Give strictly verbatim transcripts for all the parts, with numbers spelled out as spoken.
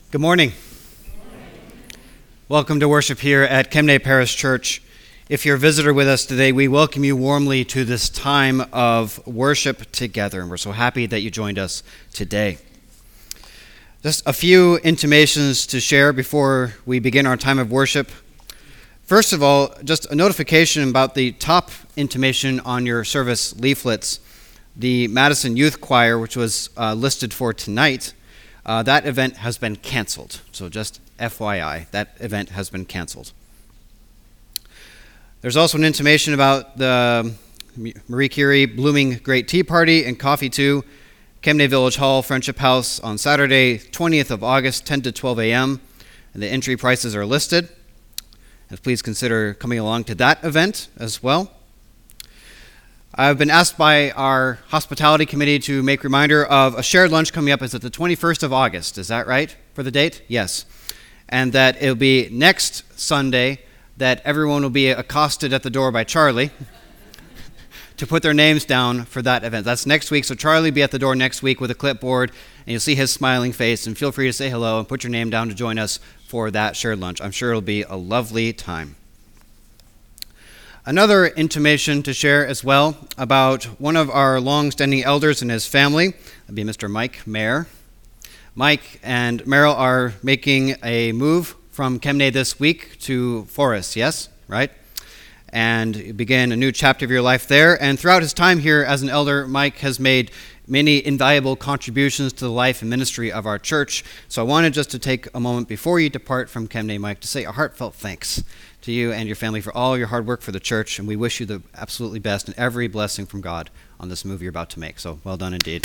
Good morning. Welcome to worship here at Kemnay Parish Church. If you're a visitor with us today, we welcome you warmly to this time of worship together, and we're so happy that you joined us today. Just a few intimations to share before we begin our time of worship. First of all, just a notification about the top intimation on your service leaflets. The Madison Youth Choir, which was uh, listed for tonight, Uh, that event has been canceled. So just F Y I, that event has been canceled. There's also an intimation about the Marie Curie Blooming Great Tea Party and Coffee too, Kemnay Village Hall, Friendship House on Saturday, twentieth of August, ten to twelve a.m. And the entry prices are listed. And please consider coming along to that event as well. I've been asked by our hospitality committee to make reminder of a shared lunch coming up. Is it the twenty-first of August? Is that right for the date? Yes. And that it'll be next Sunday that everyone will be accosted at the door by Charlie to put their names down for that event. That's next week. So Charlie will be at the door next week with a clipboard, and you'll see his smiling face, and feel free to say hello and put your name down to join us for that shared lunch. I'm sure it'll be a lovely time. Another intimation to share as well about one of our long-standing elders and his family. That'd be Mister Mike Mayer. Mike and Meryl are making a move from Kemnay this week to Forest, yes? Right? And you begin a new chapter of your life there. And throughout his time here as an elder, Mike has made many invaluable contributions to the life and ministry of our church. So I wanted just to take a moment before you depart from Kemnay, Mike, to say a heartfelt thanks to you and your family for all your hard work for the church, and we wish you the absolutely best and every blessing from God on this move you're about to make. So well done indeed.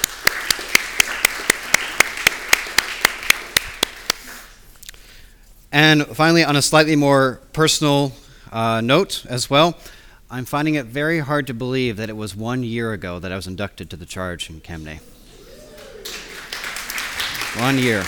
And finally, on a slightly more personal uh, note as well, I'm finding it very hard to believe that it was one year ago that I was inducted to the charge in Kemnay. One year.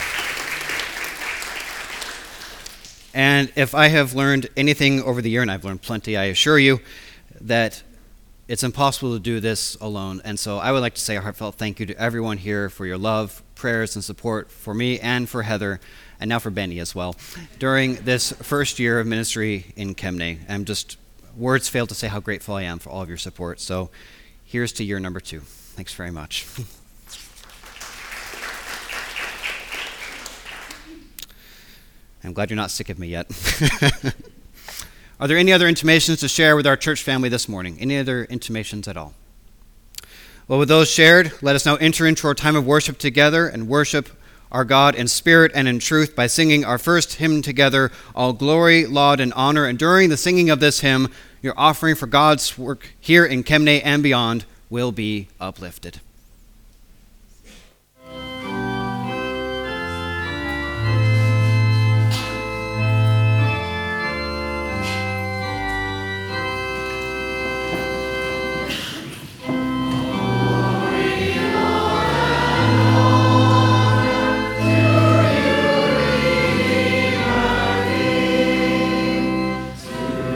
And if I have learned anything over the year, and I've learned plenty, I assure you, that it's impossible to do this alone. And so I would like to say a heartfelt thank you to everyone here for your love, prayers, and support for me and for Heather, and now for Benny as well, during this first year of ministry in Kemnay. I'm just, words fail to say how grateful I am for all of your support. So here's to year number two. Thanks very much. I'm glad you're not sick of me yet. Are there any other intimations to share with our church family this morning? Any other intimations at all? Well, with those shared, let us now enter into our time of worship together and worship our God in spirit and in truth by singing our first hymn together, All Glory, Laud, and Honor. And during the singing of this hymn, your offering for God's work here in Kemnay and beyond will be uplifted.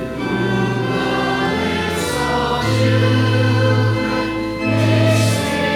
Thank you.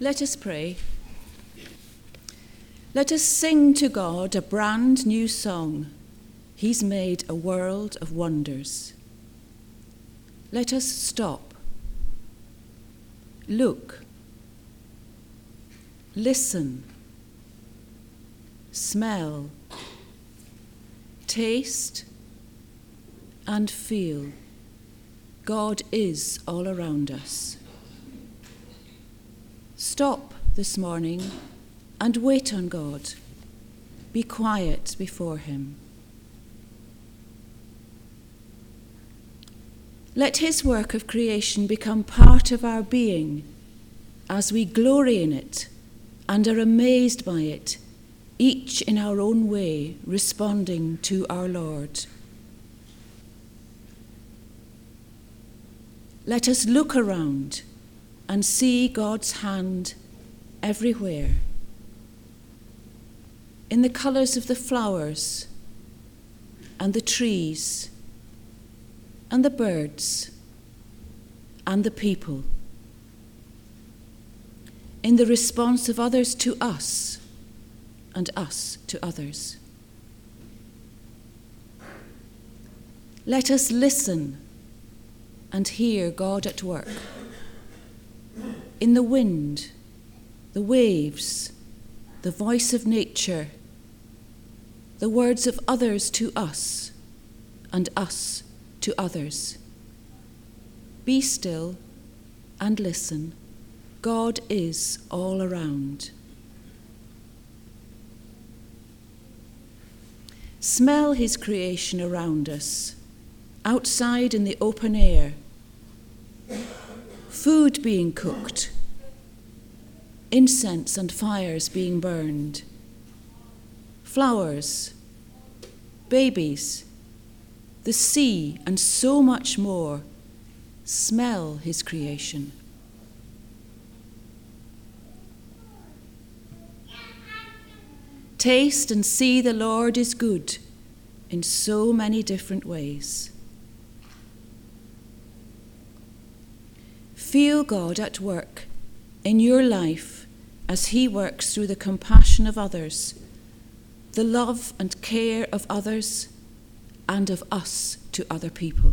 Let us pray. Let us sing to God a brand new song. He's made a world of wonders. Let us stop, look, listen, smell, taste, and feel. God is all around us. Stop this morning and wait on God. Be quiet before him. Let his work of creation become part of our being as we glory in it and are amazed by it, each in our own way, responding to our Lord. Let us look around and see God's hand everywhere. In the colours of the flowers and the trees and the birds and the people. In the response of others to us and us to others. Let us listen and hear God at work. In the wind, the waves, the voice of nature, the words of others to us and us to others. Be still and listen. God is all around. Smell his creation around us, outside in the open air. Food being cooked, incense and fires being burned, flowers, babies, the sea, and so much more. Smell his creation. Taste and see the Lord is good in so many different ways. Feel God at work in your life as he works through the compassion of others, the love and care of others, and of us to other people.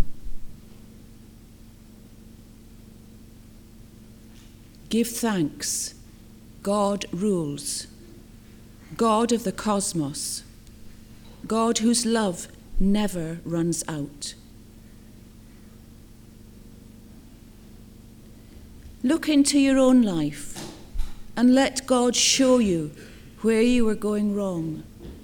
Give thanks. God rules. God of the cosmos. God whose love never runs out. Look into your own life and let God show you where you are going wrong.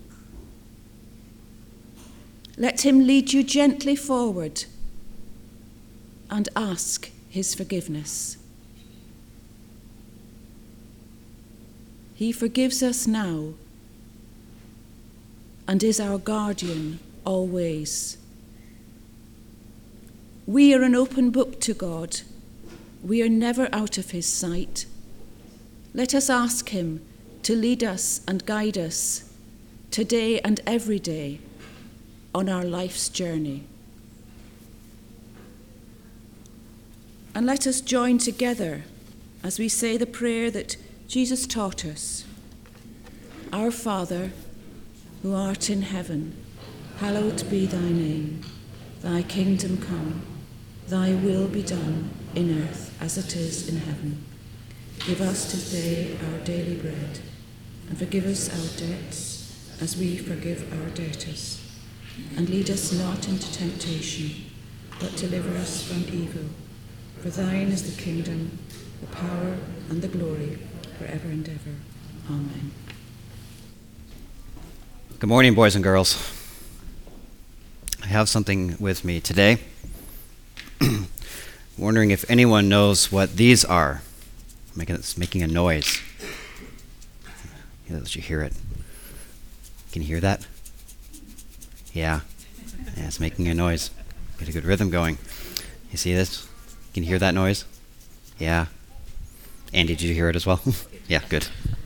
Let him lead you gently forward and ask his forgiveness. He forgives us now and is our guardian always. We are an open book to God. We are never out of his sight. Let us ask him to lead us and guide us today and every day on our life's journey. And let us join together as we say the prayer that Jesus taught us. Our Father, who art in heaven, hallowed be thy name. Thy kingdom come, thy will be done in earth as it is in heaven. Give us today our daily bread, and forgive us our debts as we forgive our debtors. And lead us not into temptation, but deliver us from evil. For thine is the kingdom, the power, and the glory, forever and ever. Amen. Good morning, boys and girls. I have something with me today. Wondering if anyone knows what these are. Making, it's making a noise. Let you hear it. Can you hear that? Yeah. Yeah, it's making a noise. Get a good rhythm going. You see this? Can you hear that noise? Yeah. Andy, did you hear it as well? Yeah, good.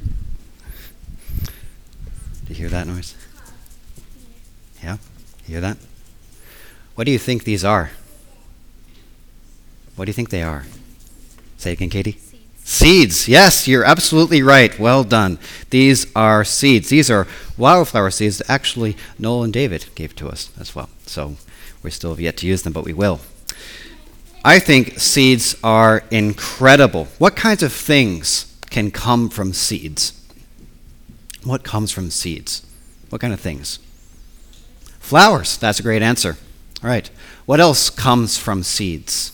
Did you hear that noise? Yeah? You hear that? What do you think these are? What do you think they are? Say it again, Katie. Seeds. Seeds. Yes, you're absolutely right. Well done. These are seeds. These are wildflower seeds that actually Noel and David gave to us as well. So we still have yet to use them, but we will. I think seeds are incredible. What kinds of things can come from seeds? What comes from seeds? What kind of things? Flowers. That's a great answer. All right. What else comes from seeds?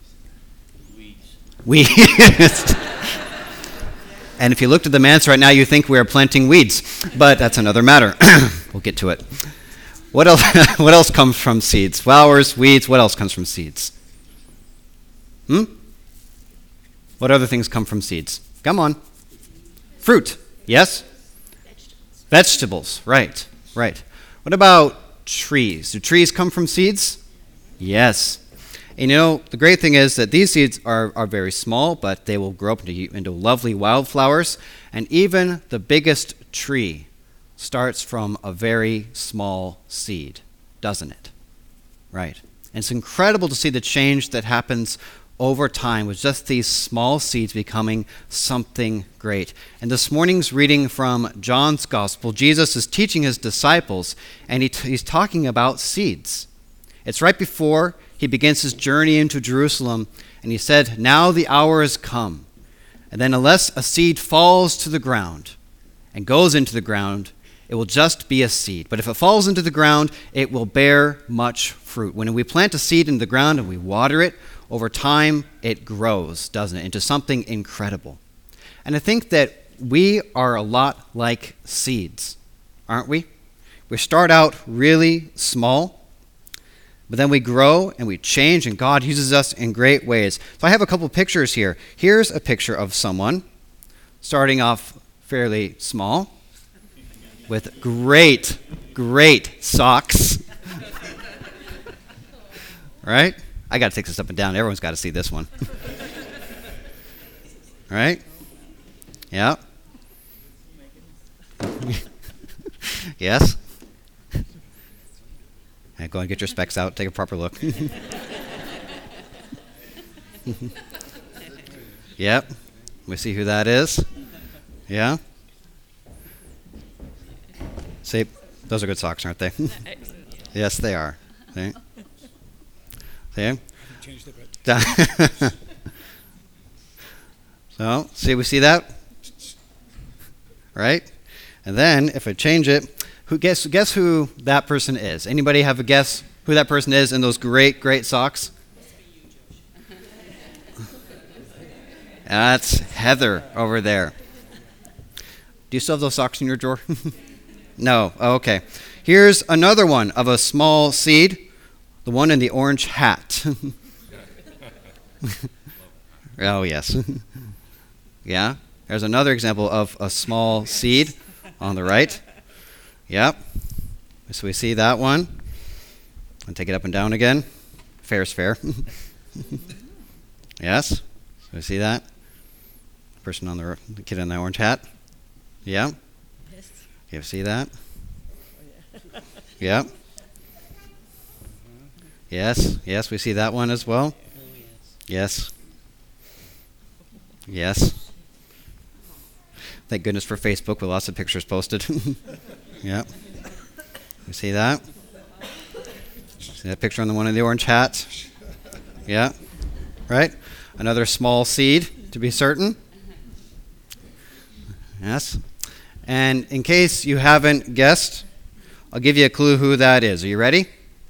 Weeds. And if you looked at the manse right now, you think we are planting weeds, but that's another matter. We'll get to it. What else? What else comes from seeds? Flowers, weeds. What else comes from seeds? Hmm? What other things come from seeds? Come on. Fruit. Yes? Vegetables. Vegetables. Right. Right. What about trees? Do trees come from seeds? Yes. And you know, the great thing is that these seeds are, are very small, but they will grow up into, into lovely wildflowers. And even the biggest tree starts from a very small seed, doesn't it? Right. And it's incredible to see the change that happens over time with just these small seeds becoming something great. And this morning's reading from John's Gospel, Jesus is teaching his disciples, and he t- he's talking about seeds. It's right before he begins his journey into Jerusalem, and he said, "Now the hour has come, and then unless a seed falls to the ground and goes into the ground, it will just be a seed. But if it falls into the ground, it will bear much fruit." When we plant a seed in the ground and we water it, over time it grows, doesn't it, into something incredible. And I think that we are a lot like seeds, aren't we? We start out really small, but then we grow and we change, and God uses us in great ways. So I have a couple pictures here. Here's a picture of someone starting off fairly small with great, great socks. Right? I got to take this up and down. Everyone's got to see this one. Right? Yeah. Yes? Yeah, go and get your specs out. Take a proper look. Yep. We see who that is. Yeah. See, those are good socks, aren't they? Yes, they are. See? See? Changed a bit. So, see, we see that? Right? And then, if I change it, who guess guess who that person is? Anybody have a guess who that person is in those great, great socks? That's Heather over there. Do you still have those socks in your drawer? No. Oh, okay. Here's another one of a small seed, the one in the orange hat. Oh, yes. Yeah. There's another example of a small seed on the right. Yep. So we see that one. And take it up and down again. Fair's fair. Yes. So we see that. Person on the, the kid in the orange hat. Yeah. Yes. You see that? Yeah. Yes. Yes, we see that one as well. Yes. Yes. Thank goodness for Facebook with lots of pictures posted. Yeah. You see that? See that picture on the one in the orange hat? Yeah. Right? Another small seed, to be certain. Yes. And in case you haven't guessed, I'll give you a clue who that is. Are you ready?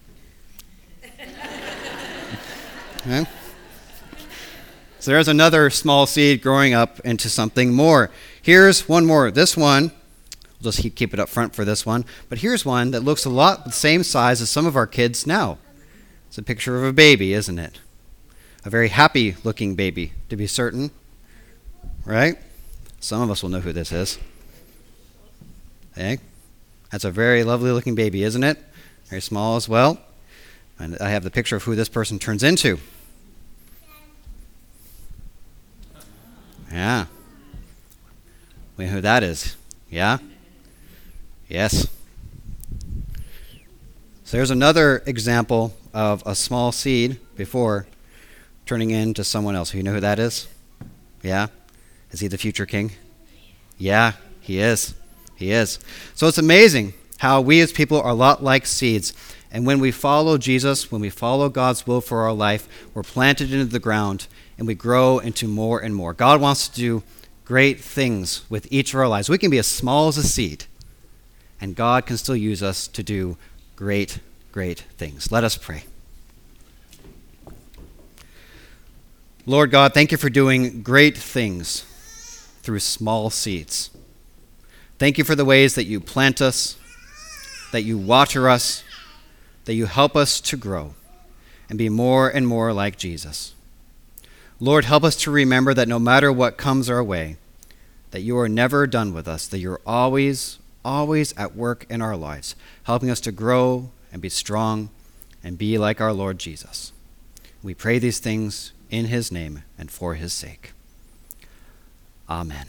Okay. So there's another small seed growing up into something more. Here's one more. This one, we'll just keep, keep it up front for this one, but here's one that looks a lot the same size as some of our kids now. It's a picture of a baby, isn't it? A very happy looking baby, to be certain. Right? Some of us will know who this is. Okay? That's a very lovely looking baby, isn't it? Very small as well. And I have the picture of who this person turns into. Yeah. We know who that is. Yeah? Yes. So there's another example of a small seed before turning into someone else. You know who that is? Yeah? Is he the future king? Yeah, he is. He is. So it's amazing how we as people are a lot like seeds. And when we follow Jesus, when we follow God's will for our life, we're planted into the ground and we grow into more and more. God wants to do great things with each of our lives. We can be as small as a seed, and God can still use us to do great, great things. Let us pray. Lord God, thank you for doing great things through small seeds. Thank you for the ways that you plant us, that you water us, that you help us to grow and be more and more like Jesus. Lord, help us to remember that no matter what comes our way, that you are never done with us, that you're always, always at work in our lives, helping us to grow and be strong and be like our Lord Jesus. We pray these things in his name and for his sake. Amen.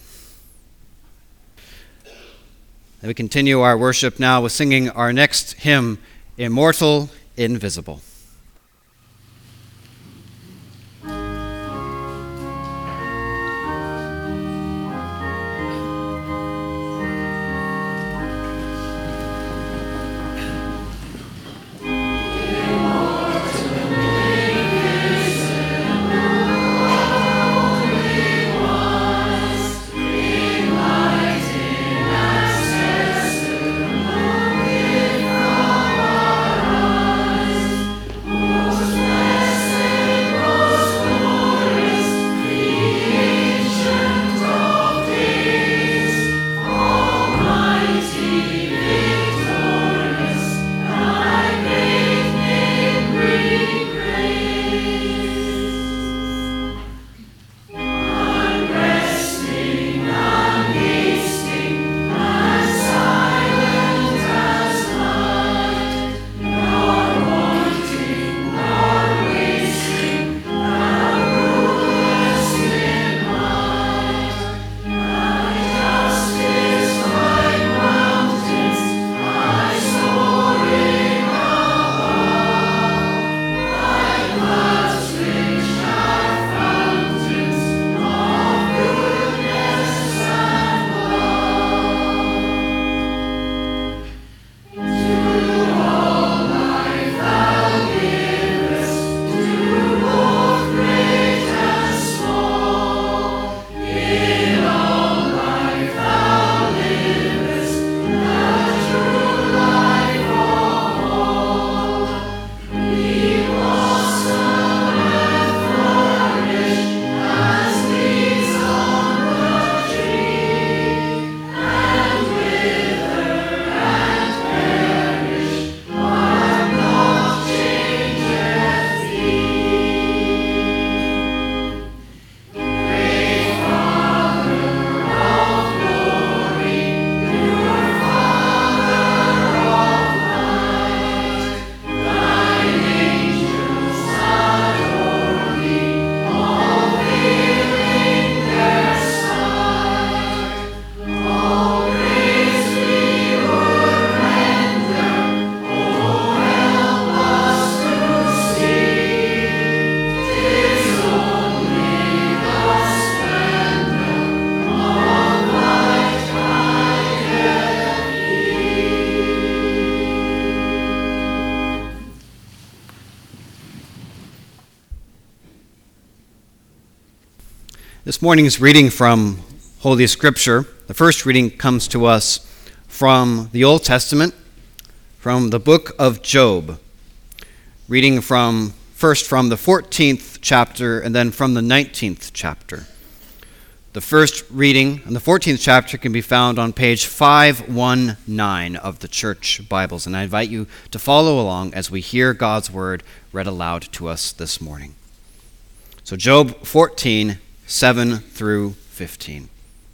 And we continue our worship now with singing our next hymn, Immortal, Invisible. This morning's reading from Holy Scripture, the first reading comes to us from the Old Testament, from the book of Job. Reading from first from the fourteenth chapter and then from the nineteenth chapter. The first reading in the fourteenth chapter can be found on page five nineteen of the church Bibles, and I invite you to follow along as we hear God's word read aloud to us this morning. So Job fourteen, seven through fifteen.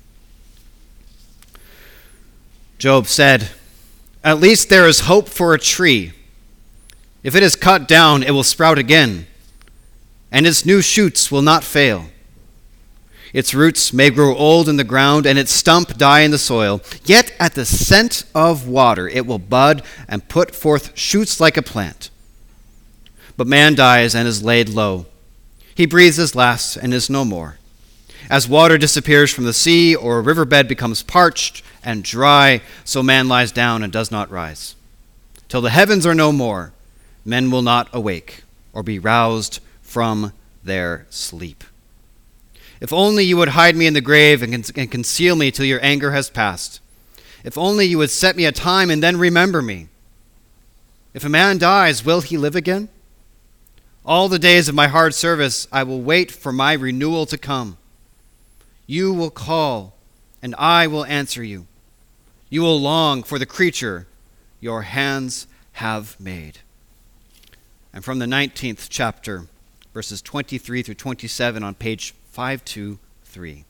Job said, "At least there is hope for a tree. If it is cut down, it will sprout again, and its new shoots will not fail. Its roots may grow old in the ground, and its stump die in the soil. Yet at the scent of water it will bud and put forth shoots like a plant. But man dies and is laid low. He breathes his last and is no more. As water disappears from the sea, or a riverbed becomes parched and dry, so man lies down and does not rise. Till the heavens are no more, men will not awake or be roused from their sleep. If only you would hide me in the grave and, con- and conceal me till your anger has passed. If only you would set me a time and then remember me. If a man dies, will he live again? All the days of my hard service, I will wait for my renewal to come. You will call, and I will answer you. You will long for the creature your hands have made. And from the nineteenth chapter, verses twenty-three through twenty-seven on page five twenty-three.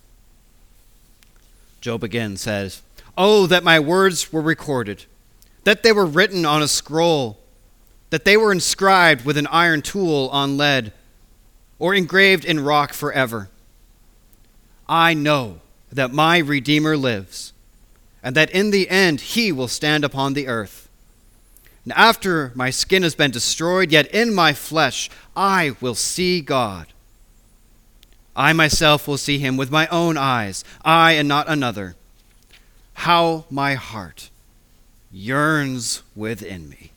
Job again says, "Oh, that my words were recorded, that they were written on a scroll, that they were inscribed with an iron tool on lead, or engraved in rock forever. I know that my Redeemer lives, and that in the end he will stand upon the earth. And after my skin has been destroyed, yet in my flesh I will see God. I myself will see him with my own eyes, I and not another. How my heart yearns within me."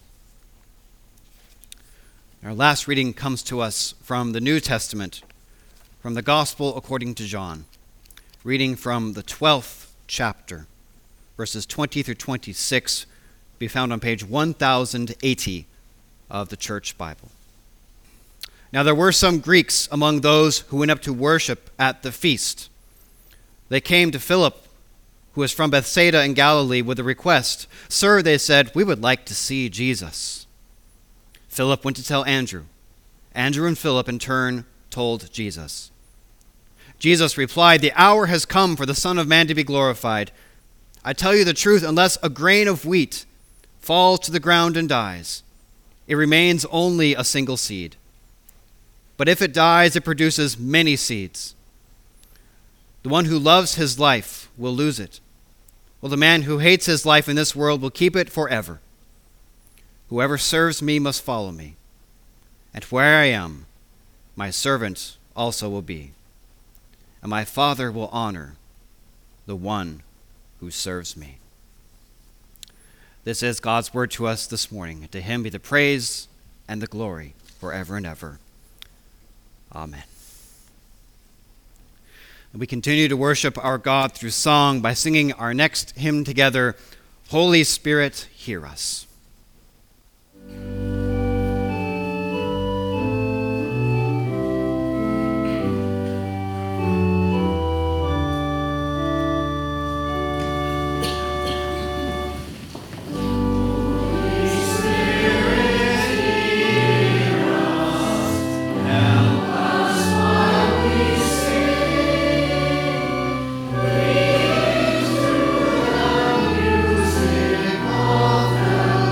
Our last reading comes to us from the New Testament, from the Gospel according to John, reading from the twelfth chapter, verses twenty through twenty-six, be found on page one thousand eighty of the Church Bible. Now there were some Greeks among those who went up to worship at the feast. They came to Philip, who was from Bethsaida in Galilee, with a request. "Sir," they said, "we would like to see Jesus." Philip went to tell Andrew. Andrew and Philip in turn told Jesus. Jesus replied, "The hour has come for the Son of Man to be glorified. I tell you the truth, unless a grain of wheat falls to the ground and dies, it remains only a single seed. But if it dies, it produces many seeds. The one who loves his life will lose it, while the man who hates his life in this world will keep it forever. Whoever serves me must follow me, and where I am, my servant also will be. And my Father will honor the one who serves me." This is God's word to us this morning. To him be the praise and the glory forever and ever. Amen. We continue to worship our God through song by singing our next hymn together, "Holy Spirit, Hear Us." All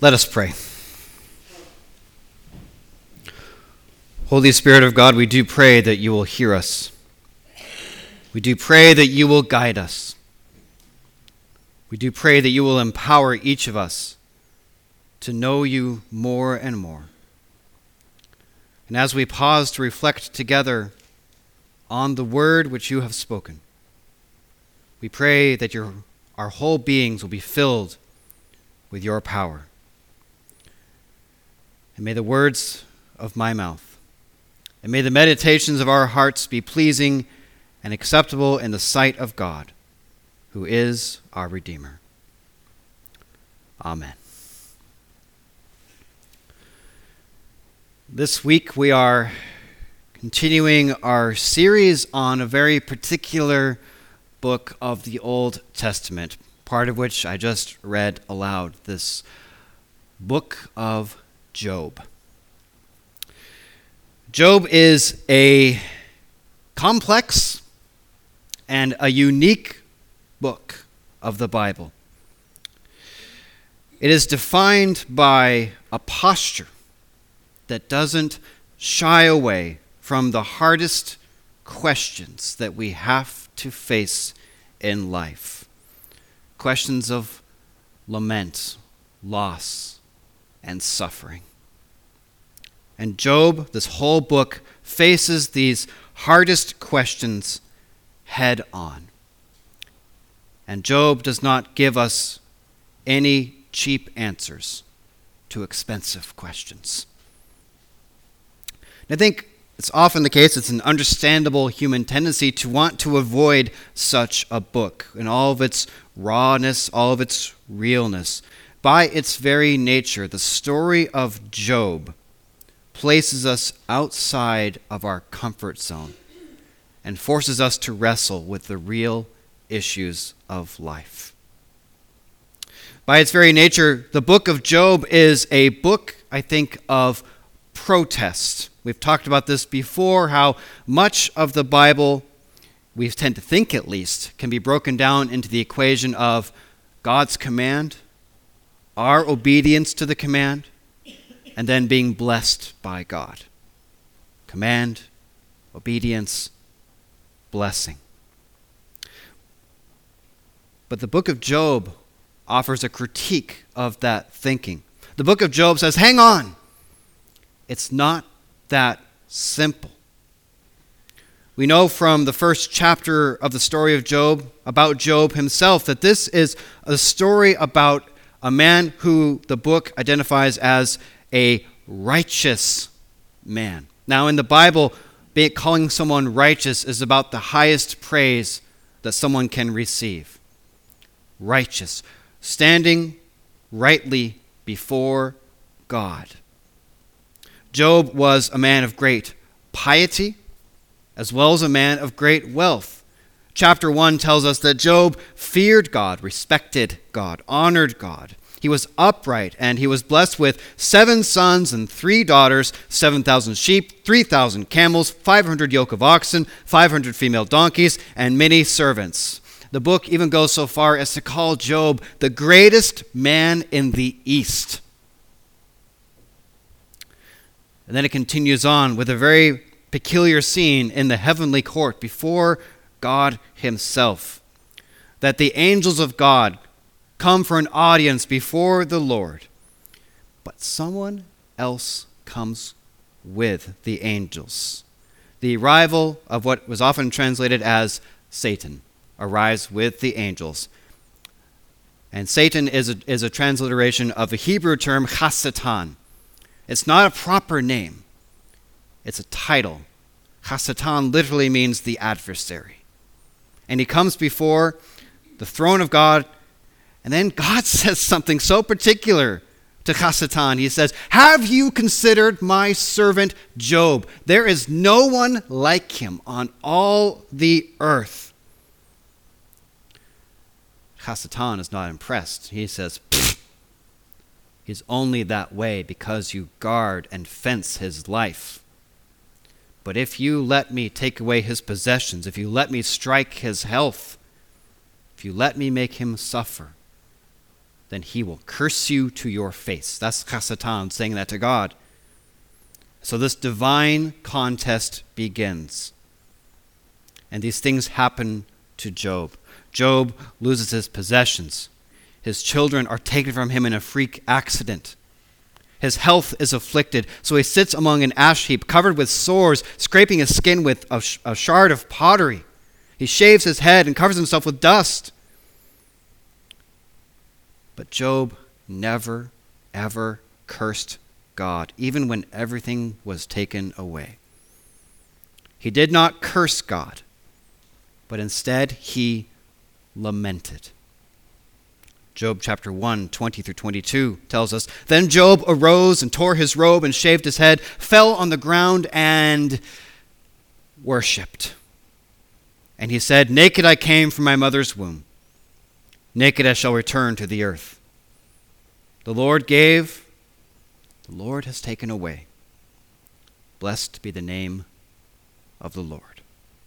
Let us pray. Holy Spirit of God, we do pray that you will hear us. We do pray that you will guide us. We do pray that you will empower each of us to know you more and more. And as we pause to reflect together on the word which you have spoken, we pray that your, our whole beings will be filled with your power. And may the words of my mouth and may the meditations of our hearts be pleasing and acceptable in the sight of God, who is our Redeemer. Amen. This week we are continuing our series on a very particular book of the Old Testament, part of which I just read aloud, this book of Job. Job is a complex and a unique book of the Bible. It is defined by a posture that doesn't shy away from the hardest questions that we have to face in life. Questions of lament, loss, and suffering. And Job, this whole book, faces these hardest questions head on. And Job does not give us any cheap answers to expensive questions. And I think it's often the case, it's an understandable human tendency to want to avoid such a book in all of its rawness, all of its realness. By its very nature, the story of Job places us outside of our comfort zone and forces us to wrestle with the real issues of life. By its very nature, the book of Job is a book, I think, of protest. We've talked about this before, how much of the Bible, we tend to think at least, can be broken down into the equation of God's command, our obedience to the command, and then being blessed by God. Command, obedience, blessing. But the book of Job offers a critique of that thinking. The book of Job says, hang on, it's not that simple. We know from the first chapter of the story of Job, about Job himself, that this is a story about a man who the book identifies as a righteous man. Now, in the Bible, calling someone righteous is about the highest praise that someone can receive. Righteous, standing rightly before God. Job was a man of great piety, as well as a man of great wealth. Chapter one tells us that Job feared God, respected God, honored God. He was upright, and he was blessed with seven sons and three daughters, seven thousand sheep, three thousand camels, five hundred yoke of oxen, five hundred female donkeys, and many servants. The book even goes so far as to call Job the greatest man in the East. And then it continues on with a very peculiar scene in the heavenly court before God himself, that the angels of God come for an audience before the Lord, but someone else comes with the angels. The arrival of what was often translated as Satan arrives with the angels. And Satan is a, is a transliteration of the Hebrew term Hasatan. It's not a proper name. It's a title. Hasatan literally means the adversary. And he comes before the throne of God, and then God says something so particular to Hasatan. He says, have you considered my servant Job? There is no one like him on all the earth. Hasatan is not impressed. He says, he's only that way because you guard and fence his life. But if you let me take away his possessions, if you let me strike his health, if you let me make him suffer, then he will curse you to your face. That's Chasatan saying that to God. So this divine contest begins. And these things happen to Job. Job loses his possessions. His children are taken from him in a freak accident. His health is afflicted, so he sits among an ash heap covered with sores, scraping his skin with a, sh- a shard of pottery. He shaves his head and covers himself with dust. But Job never, ever cursed God, even when everything was taken away. He did not curse God, but instead he lamented. Job chapter one, twenty through twenty-two tells us, Then Job arose and tore his robe and shaved his head, fell on the ground and worshipped. And he said, Naked I came from my mother's womb. Naked I shall return to the earth. The Lord gave, the Lord has taken away. Blessed be the name of the Lord.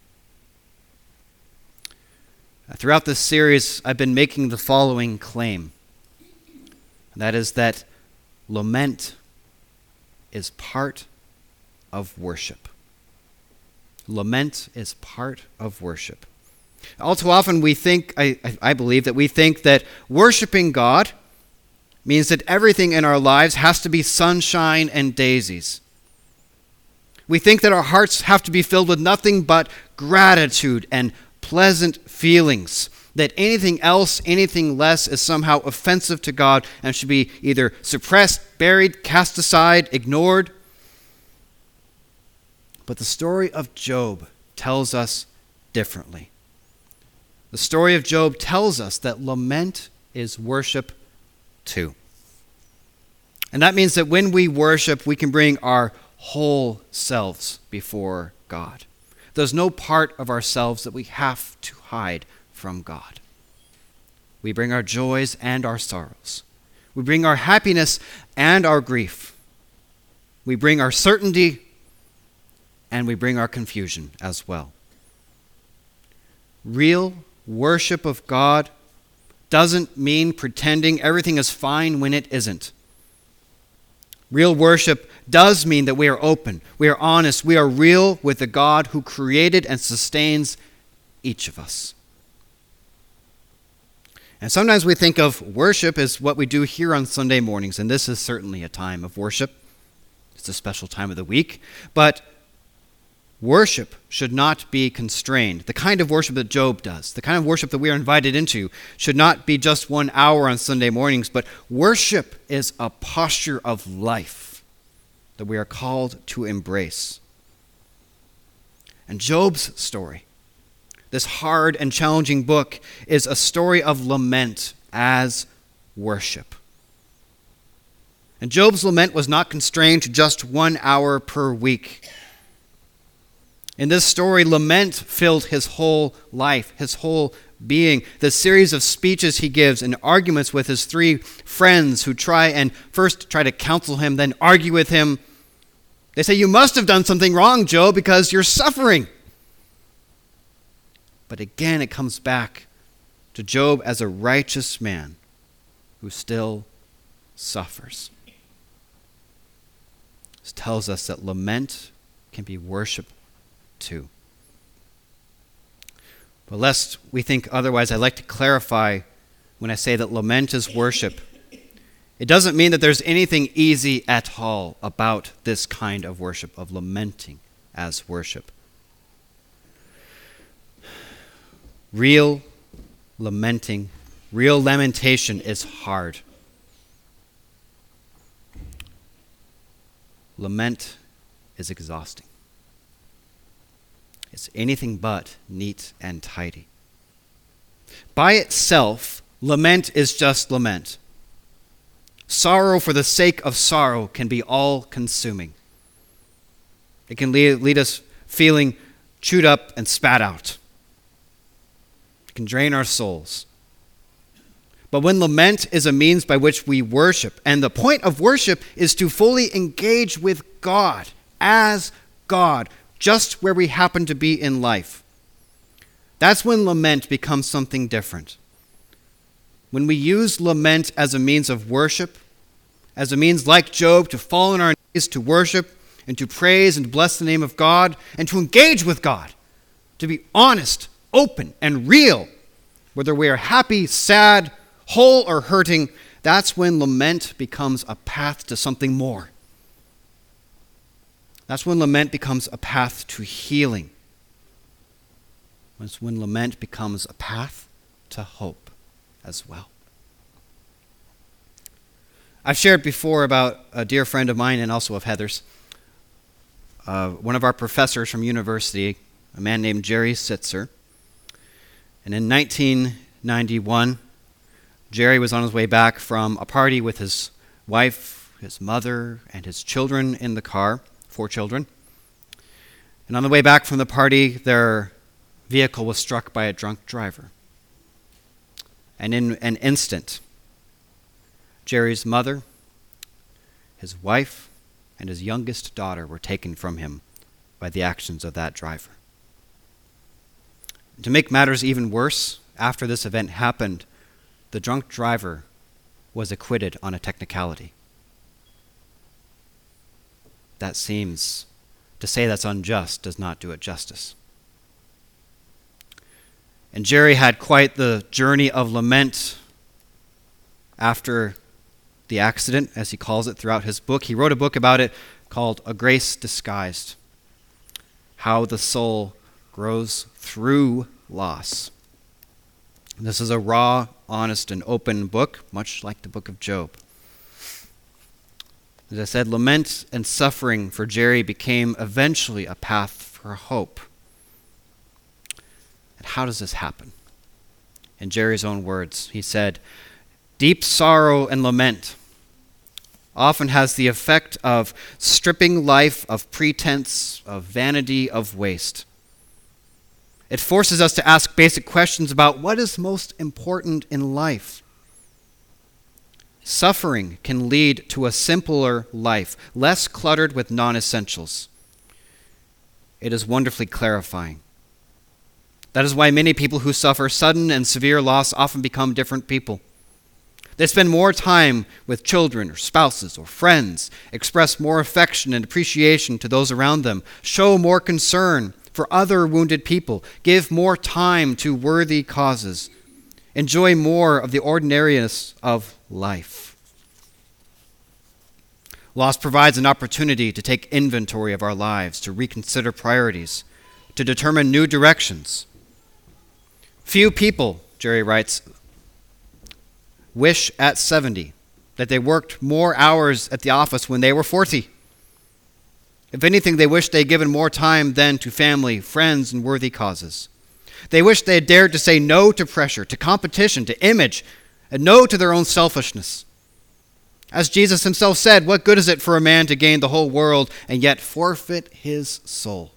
Throughout this series, I've been making the following claim. And that is that lament is part of worship. Lament is part of worship. All too often we think, I, I believe, that we think that worshiping God means that everything in our lives has to be sunshine and daisies. We think that our hearts have to be filled with nothing but gratitude and pleasant feelings, that anything else, anything less is somehow offensive to God and should be either suppressed, buried, cast aside, ignored. But the story of Job tells us differently. The story of Job tells us that lament is worship too. And that means that when we worship, we can bring our whole selves before God. There's no part of ourselves that we have to hide from God. We bring our joys and our sorrows. We bring our happiness and our grief. We bring our certainty and we bring our confusion as well. Real worship of God doesn't mean pretending everything is fine when it isn't. Real worship does mean that we are open, we are honest, we are real with the God who created and sustains each of us. And sometimes we think of worship as what we do here on Sunday mornings, and this is certainly a time of worship. It's a special time of the week, but worship should not be constrained. The kind of worship that Job does, the kind of worship that we are invited into, should not be just one hour on Sunday mornings, but worship is a posture of life that we are called to embrace. And Job's story, this hard and challenging book, is a story of lament as worship. And Job's lament was not constrained to just one hour per week. In this story, lament filled his whole life, his whole being. The series of speeches he gives and arguments with his three friends who try and first try to counsel him, then argue with him. They say, you must have done something wrong, Job, because you're suffering. But again, it comes back to Job as a righteous man who still suffers. This tells us that lament can be worship too. But lest we think otherwise, I'd like to clarify when I say that lament is worship. It doesn't mean that there's anything easy at all about this kind of worship, of lamenting as worship. Real lamenting, real lamentation is hard. Lament is exhausting. It's anything but neat and tidy. By itself, lament is just lament. Sorrow for the sake of sorrow can be all-consuming. It can lead, lead us feeling chewed up and spat out. It can drain our souls. But when lament is a means by which we worship, and the point of worship is to fully engage with God as God, just where we happen to be in life, that's when lament becomes something different. when we use lament as a means of worship, as a means like Job to fall on our knees to worship and to praise and bless the name of God and to engage with God, to be honest, open, and real, whether we are happy, sad, whole, or hurting, that's when lament becomes a path to something more. That's when lament becomes a path to healing. It's when lament becomes a path to hope as well. I've shared before about a dear friend of mine and also of Heather's, uh, one of our professors from university, a man named Jerry Sitzer. And in nineteen ninety-one, Jerry was on his way back from a party with his wife, his mother, and his children in the car, four children. And on the way back from the party, their vehicle was struck by a drunk driver. And in an instant, Jerry's mother, his wife, and his youngest daughter were taken from him by the actions of that driver. To make matters even worse, after this event happened, the drunk driver was acquitted on a technicality. That seems, to say that's unjust does not do it justice. And Jerry had quite the journey of lament after the accident, as he calls it throughout his book. He wrote a book about it called A Grace Disguised, How the Soul Grows Through Loss. This is a raw, honest, and open book, much like the book of Job. As I said, lament and suffering for Jerry became eventually a path for hope. And how does this happen? In Jerry's own words, he said, "Deep sorrow and lament often has the effect of stripping life of pretense, of vanity, of waste. It forces us to ask basic questions about what is most important in life. Suffering can lead to a simpler life, less cluttered with non-essentials. It is wonderfully clarifying. That is why many people who suffer sudden and severe loss often become different people. They spend more time with children or spouses or friends, express more affection and appreciation to those around them, show more concern for other wounded people, give more time to worthy causes, enjoy more of the ordinariness of life. Loss provides an opportunity to take inventory of our lives, to reconsider priorities, to determine new directions. Few people, Jerry writes, wish at seventy that they worked more hours at the office when they were forty. If anything, they wish they had given more time then to family, friends, and worthy causes. They wish they had dared to say no to pressure, to competition, to image, and no to their own selfishness. As Jesus himself said, what good is it for a man to gain the whole world and yet forfeit his soul?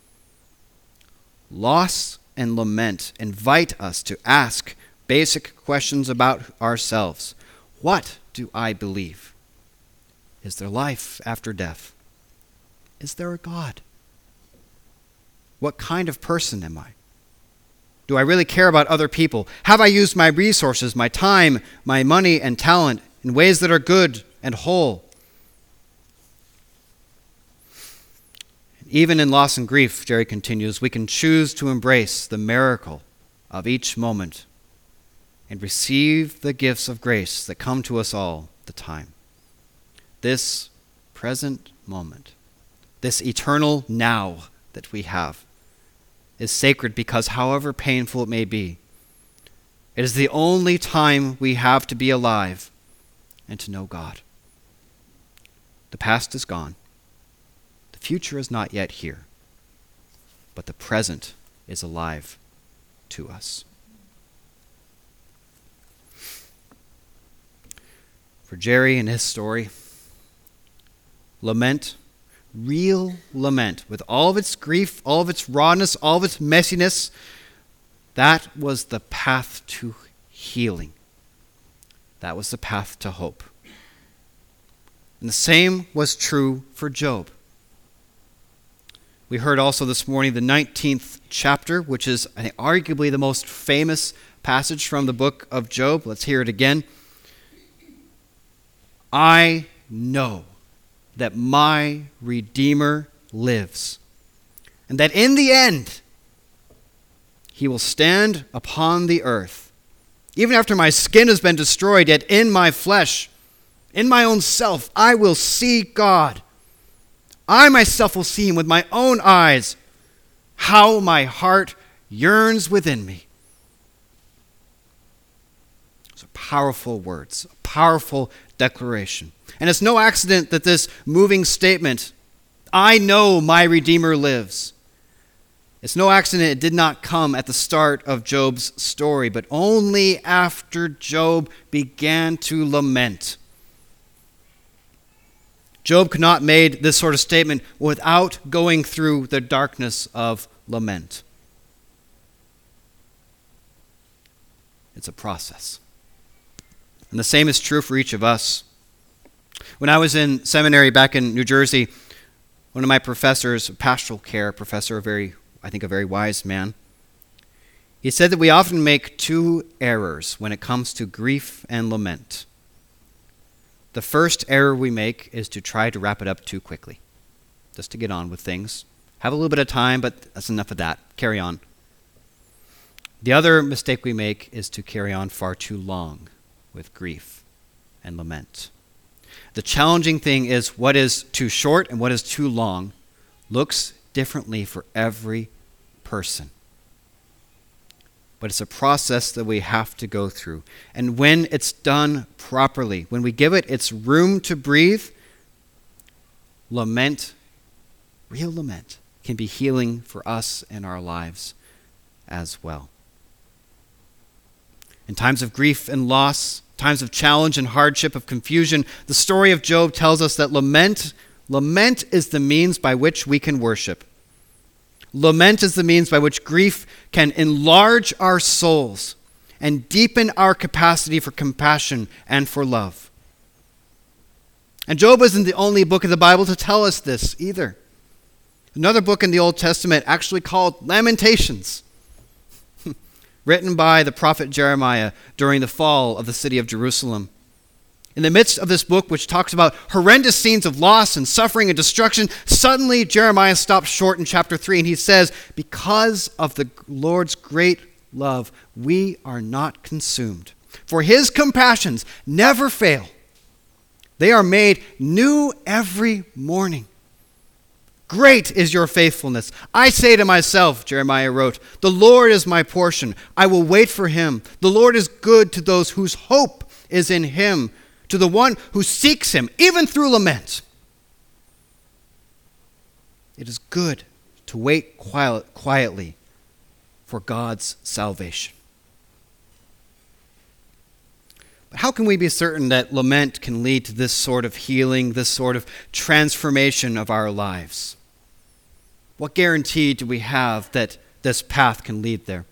Loss and lament invite us to ask basic questions about ourselves. What do I believe? Is there life after death? Is there a God? What kind of person am I? Do I really care about other people? Have I used my resources, my time, my money, and talent in ways that are good and whole? Even in loss and grief, Jerry continues, we can choose to embrace the miracle of each moment and receive the gifts of grace that come to us all the time. This present moment, this eternal now that we have, is sacred because however painful it may be, it is the only time we have to be alive and to know God. The past is gone. The future is not yet here. But the present is alive to us. For Jerry and his story, lament, real lament, with all of its grief, all of its rawness, all of its messiness, that was the path to healing. That was the path to hope. And the same was true for Job. We heard also this morning the nineteenth chapter, which is, I think, arguably the most famous passage from the book of Job. Let's hear it again. I know that my Redeemer lives, and that in the end he will stand upon the earth. Even after my skin has been destroyed, yet in my flesh, in my own self, I will see God. I myself will see him with my own eyes. How my heart yearns within me. Those are powerful words, a powerful declaration. And it's no accident that this moving statement, I know my Redeemer lives, it's no accident it did not come at the start of Job's story, but only after Job began to lament. Job could not have made this sort of statement without going through the darkness of lament. It's a process. And the same is true for each of us. When I was in seminary back in New Jersey, one of my professors, a pastoral care professor, a very, I think a very wise man, he said that we often make two errors when it comes to grief and lament. The first error we make is to try to wrap it up too quickly, just to get on with things. Have a little bit of time, but that's enough of that. Carry on. The other mistake we make is to carry on far too long with grief and lament. The challenging thing is what is too short and what is too long looks differently for every person. But it's a process that we have to go through. And when it's done properly, when we give it its room to breathe, lament, real lament, can be healing for us in our lives as well. In times of grief and loss, times of challenge and hardship, of confusion, the story of Job tells us that lament, lament is the means by which we can worship. Lament is the means by which grief can enlarge our souls and deepen our capacity for compassion and for love. And Job isn't the only book of the Bible to tell us this either. Another book in the Old Testament, actually called Lamentations, written by the prophet Jeremiah during the fall of the city of Jerusalem. In the midst of this book, which talks about horrendous scenes of loss and suffering and destruction, suddenly Jeremiah stops short in chapter three and he says, because of the Lord's great love, we are not consumed. For his compassions never fail. They are made new every morning. Great is your faithfulness. I say to myself, Jeremiah wrote, the Lord is my portion. I will wait for him. The Lord is good to those whose hope is in him, to the one who seeks him, even through lament. It is good to wait quiet, quietly for God's salvation. But how can we be certain that lament can lead to this sort of healing, this sort of transformation of our lives? What guarantee do we have that this path can lead there?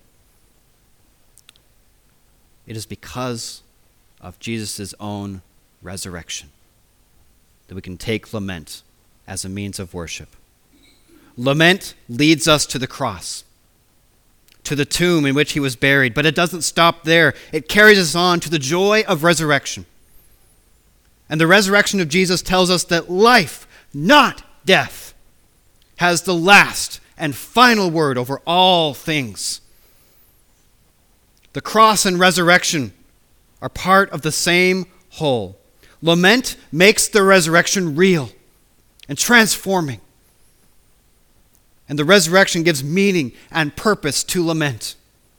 It is because of Jesus' own resurrection that we can take lament as a means of worship. Lament leads us to the cross, to the tomb in which he was buried, but it doesn't stop there. It carries us on to the joy of resurrection. And the resurrection of Jesus tells us that life, not death, has the last and final word over all things. The cross and resurrection are part of the same whole. Lament makes the resurrection real and transforming. And the resurrection gives meaning and purpose to lament.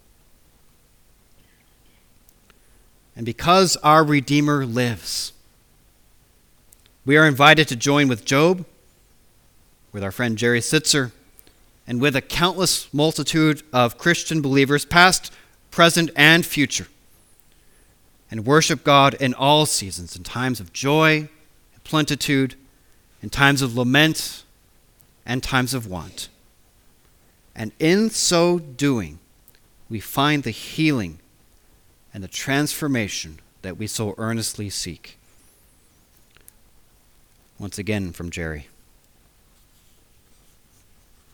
And because our Redeemer lives, we are invited to join with Job, with our friend Jerry Sitzer, and with a countless multitude of Christian believers, past, present, and future, and worship God in all seasons, in times of joy and plenitude, in times of lament and times of want. And in so doing, we find the healing and the transformation that we so earnestly seek. Once again from Jerry.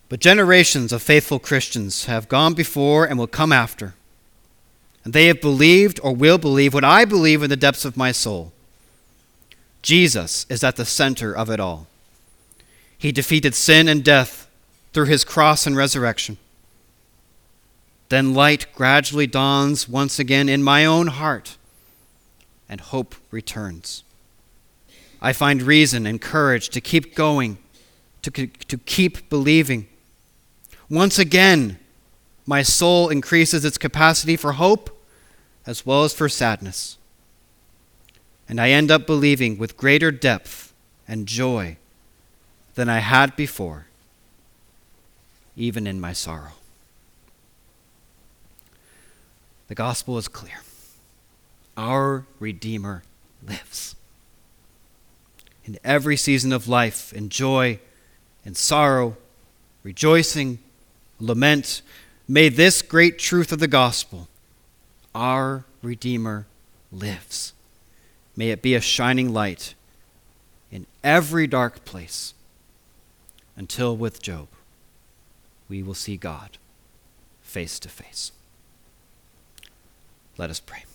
But generations of faithful Christians have gone before and will come after. And they have believed or will believe what I believe in the depths of my soul. Jesus is at the center of it all. He defeated sin and death through his cross and resurrection. Then light gradually dawns once again in my own heart, and hope returns. I find reason and courage to keep going, to, to keep believing. Once again, my soul increases its capacity for hope as well as for sadness. And I end up believing with greater depth and joy than I had before, even in my sorrow. The gospel is clear. Our Redeemer lives. In every season of life, in joy, in sorrow, rejoicing, lament, may this great truth of the gospel, our Redeemer lives. May it be a shining light in every dark place until with Job we will see God face to face. Let us pray.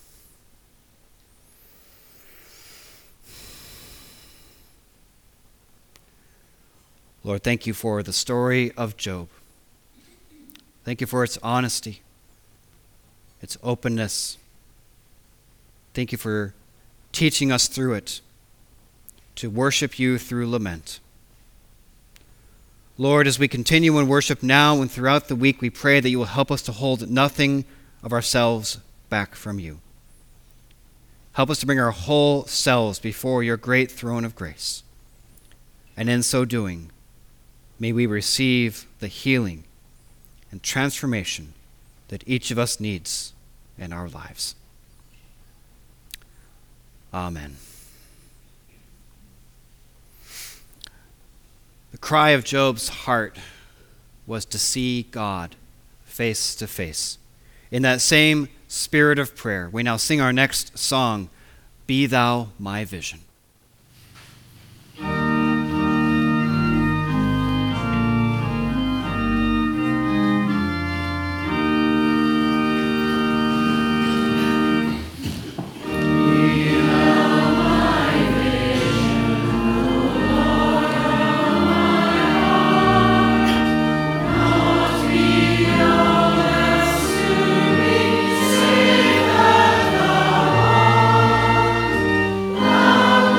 Lord, thank you for the story of Job. Thank you for its honesty, its openness. Thank you for teaching us through it to worship you through lament. Lord, as we continue in worship now and throughout the week, we pray that you will help us to hold nothing of ourselves back from you. Help us to bring our whole selves before your great throne of grace. And in so doing, may we receive the healing and transformation that each of us needs in our lives. Amen. The cry of Job's heart was to see God face to face. In that same spirit of prayer, we now sing our next song, Be Thou My Vision. Now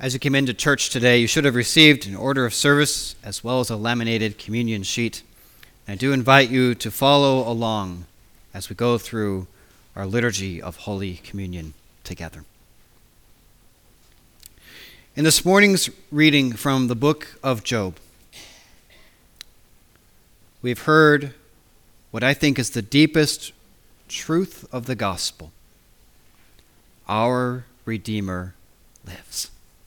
As you came into church today, you should have received an order of service as well as a laminated communion sheet. And I do invite you to follow along as we go through our liturgy of Holy Communion together. In this morning's reading from the book of Job, we've heard what I think is the deepest truth of the gospel. Our Redeemer lives.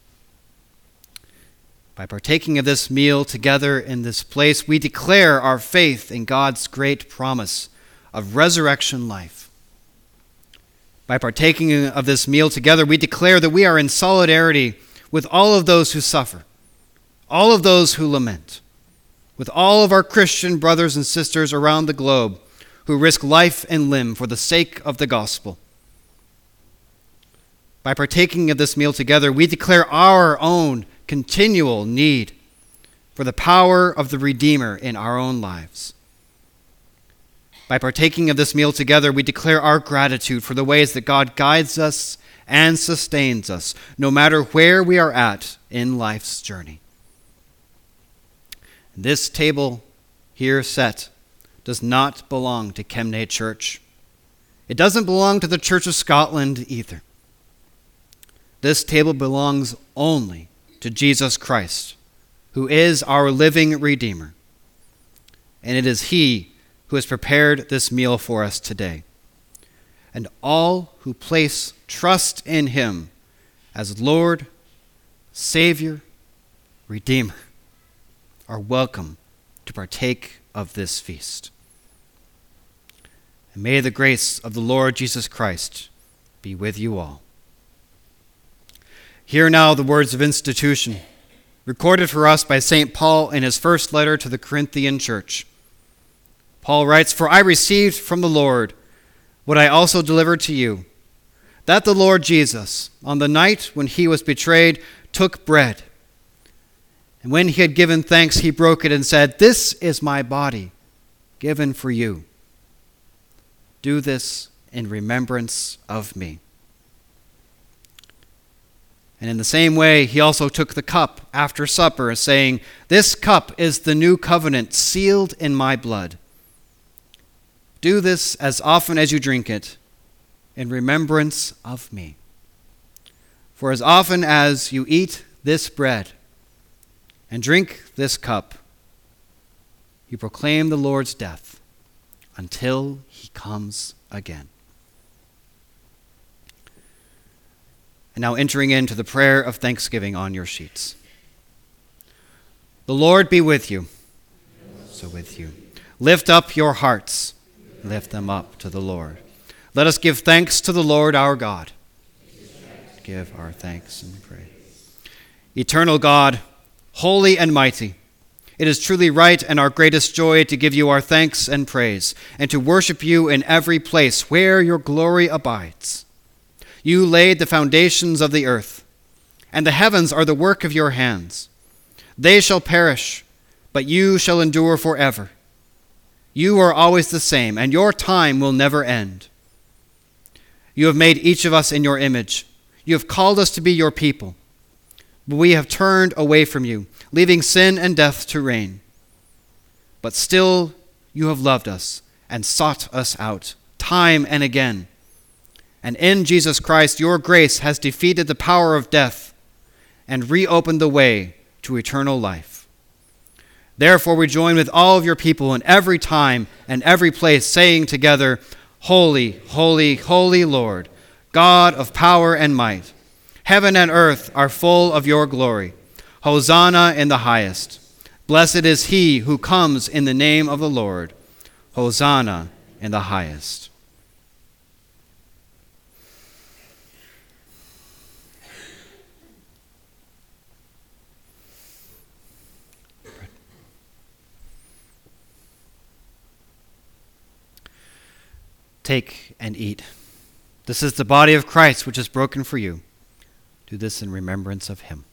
By partaking of this meal together in this place, we declare our faith in God's great promise of resurrection life. By partaking of this meal together, we declare that we are in solidarity with all of those who suffer, all of those who lament, with all of our Christian brothers and sisters around the globe who risk life and limb for the sake of the gospel. By partaking of this meal together, we declare our own continual need for the power of the Redeemer in our own lives. By partaking of this meal together, we declare our gratitude for the ways that God guides us and sustains us, no matter where we are at in life's journey. This table here set does not belong to Kemnay Church. It doesn't belong to the Church of Scotland either. This table belongs only to Jesus Christ, who is our living Redeemer. And it is He who has prepared this meal for us today. And all who place trust in Him as Lord, Savior, Redeemer are welcome to partake of this feast. And may the grace of the Lord Jesus Christ be with you all. Hear now the words of institution, recorded for us by Saint Paul in his first letter to the Corinthian church. Paul writes, "For I received from the Lord what I also delivered to you, that the Lord Jesus, on the night when he was betrayed, took bread. And when he had given thanks, he broke it and said, 'This is my body, given for you. Do this in remembrance of me.' And in the same way, he also took the cup after supper, saying, 'This cup is the new covenant, sealed in my blood. Do this as often as you drink it, in remembrance of me. For as often as you eat this bread and drink this cup, you proclaim the Lord's death until he comes again.'" And now entering into the prayer of thanksgiving on your sheets. The Lord be with you. So with you. Lift up your hearts. Lift them up to the Lord. Let us give thanks to the Lord our God. Give our thanks and praise. Eternal God, holy and mighty, it is truly right and our greatest joy to give you our thanks and praise, and to worship you in every place where your glory abides. You laid the foundations of the earth, and the heavens are the work of your hands. They shall perish, but you shall endure forever. You are always the same, and your time will never end. You have made each of us in your image. You have called us to be your people. But we have turned away from you, leaving sin and death to reign. But still you have loved us and sought us out, time and again. And in Jesus Christ, your grace has defeated the power of death and reopened the way to eternal life. Therefore, we join with all of your people in every time and every place, saying together, "Holy, holy, holy Lord, God of power and might. Heaven and earth are full of your glory. Hosanna in the highest. Blessed is he who comes in the name of the Lord. Hosanna in the highest." Take and eat. This is the body of Christ, which is broken for you. Do this in remembrance of him.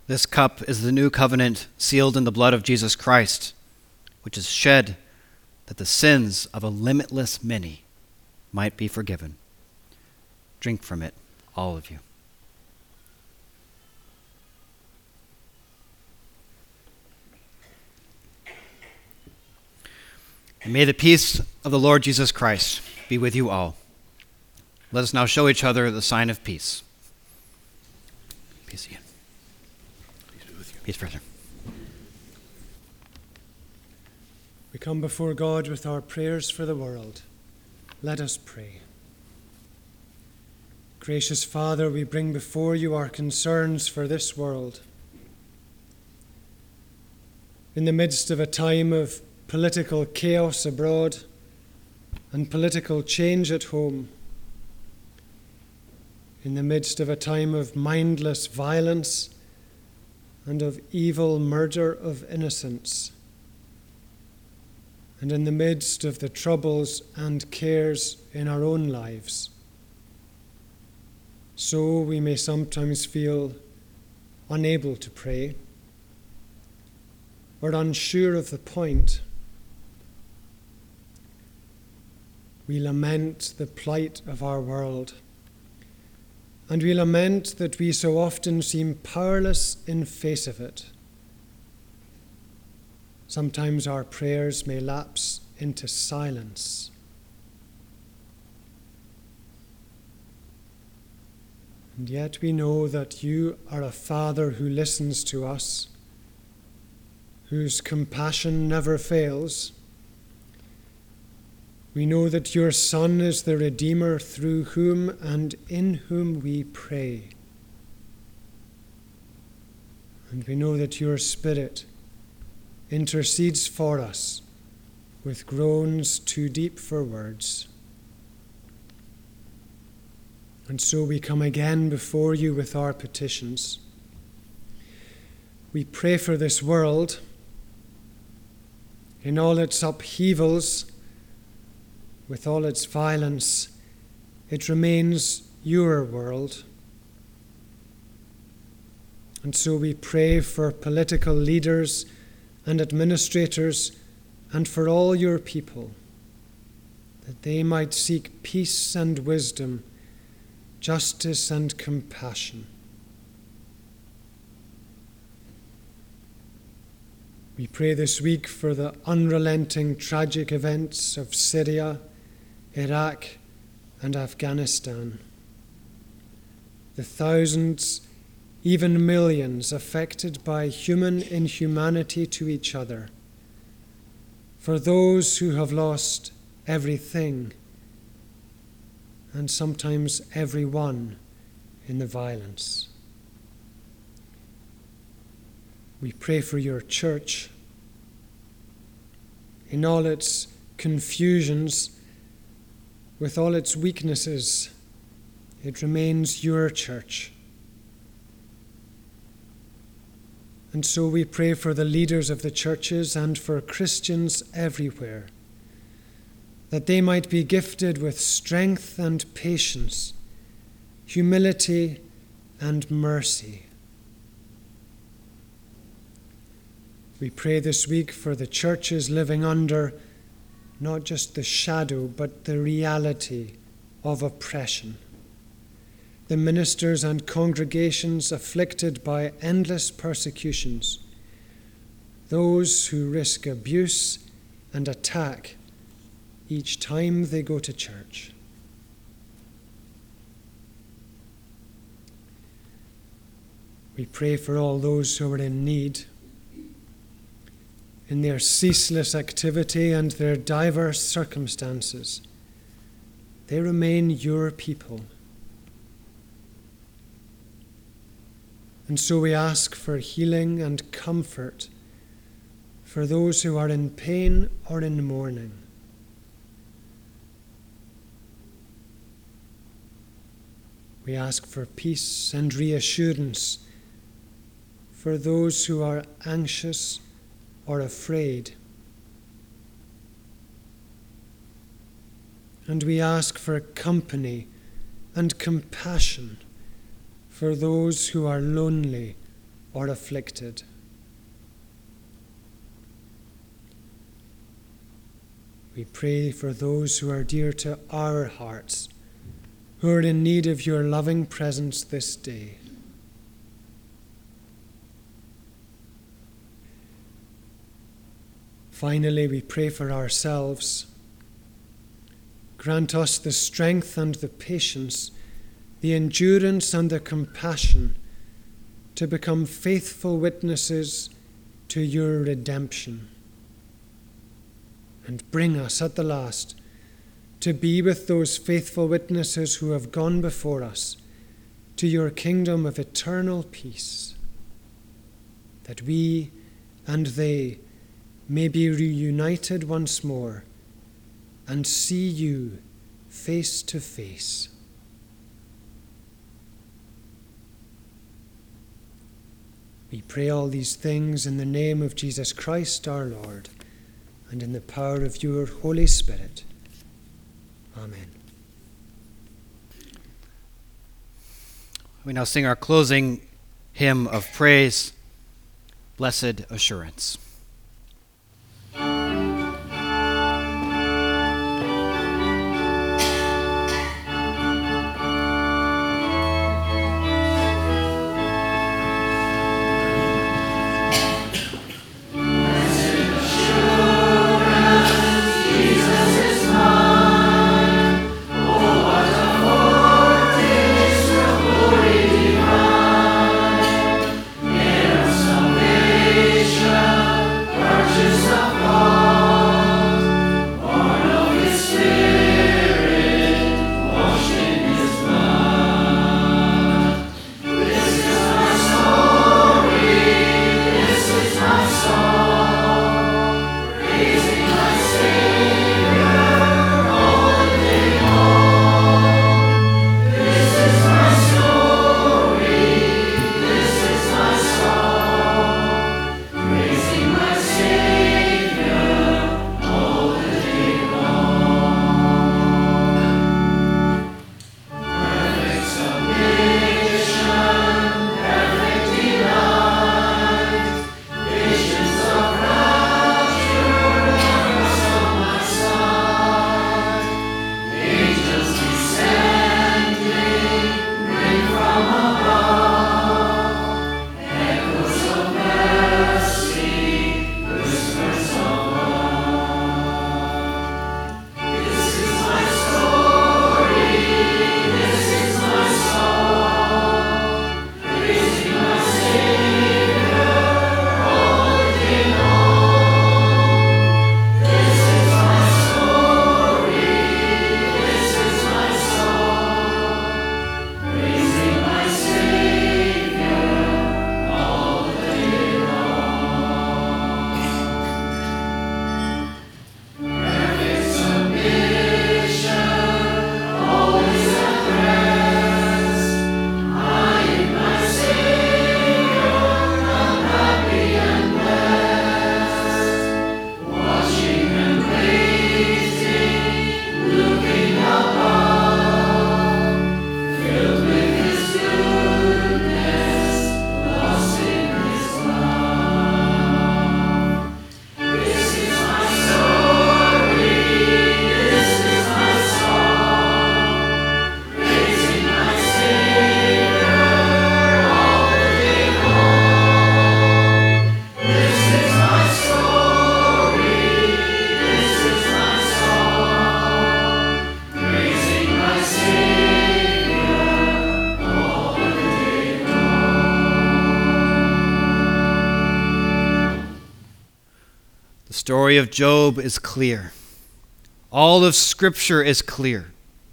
This cup is the new covenant sealed in the blood of Jesus Christ, which is shed that the sins of a limitless many might be forgiven. Drink from it, all of you. And may the peace of the Lord Jesus Christ be with you all. Let us now show each other the sign of peace. Peace, Ian. Peace be with you. Peace, brother. We come before God with our prayers for the world. Let us pray. Gracious Father, we bring before you our concerns for this world. In the midst of a time of political chaos abroad and political change at home, in the midst of a time of mindless violence and of evil murder of innocents, and in the midst of the troubles and cares in our own lives, so we may sometimes feel unable to pray or unsure of the point. We lament the plight of our world, and we lament that we so often seem powerless in face of it. Sometimes our prayers may lapse into silence. And yet we know that you are a Father who listens to us, whose compassion never fails. We know that your Son is the Redeemer through whom and in whom we pray. And we know that your Spirit intercedes for us with groans too deep for words. And so we come again before you with our petitions. We pray for this world in all its upheavals, with all its violence. It remains your world. And so we pray for political leaders and administrators and for all your people, that they might seek peace and wisdom, justice and compassion. We pray this week for the unrelenting tragic events of Syria, Iraq, and Afghanistan. The thousands, even millions, affected by human inhumanity to each other. For those who have lost everything, and sometimes everyone, in the violence. We pray for your church. In all its confusions, with all its weaknesses, it remains your church. And so we pray for the leaders of the churches and for Christians everywhere, that they might be gifted with strength and patience, humility and mercy. We pray this week for the churches living under not just the shadow, but the reality of oppression. The ministers and congregations afflicted by endless persecutions, those who risk abuse and attack each time they go to church. We pray for all those who are in need, in their ceaseless activity and their diverse circumstances. They remain your people. And so we ask for healing and comfort for those who are in pain or in mourning. We ask for peace and reassurance for those who are anxious or afraid. And we ask for company and compassion for those who are lonely or afflicted. We pray for those who are dear to our hearts, who are in need of your loving presence this day. Finally, we pray for ourselves. Grant us the strength and the patience, the endurance and the compassion to become faithful witnesses to your redemption. And bring us at the last to be with those faithful witnesses who have gone before us to your kingdom of eternal peace, that we and they may be reunited once more and see you face to face. We pray all these things in the name of Jesus Christ our Lord, and in the power of your Holy Spirit. Amen. We now sing our closing hymn of praise, Blessed Assurance. The story of Job is clear. All of Scripture is clear.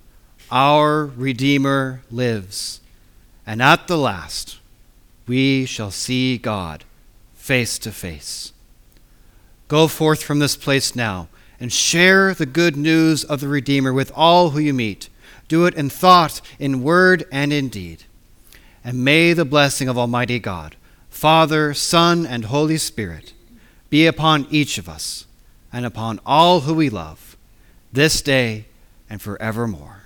Our Redeemer lives, and at the last we shall see God face to face. Go forth from this place now and share the good news of the Redeemer with all who you meet. Do it in thought, in word, and in deed. And may the blessing of Almighty God, Father, Son, and Holy Spirit, be upon each of us and upon all who we love, this day and forevermore.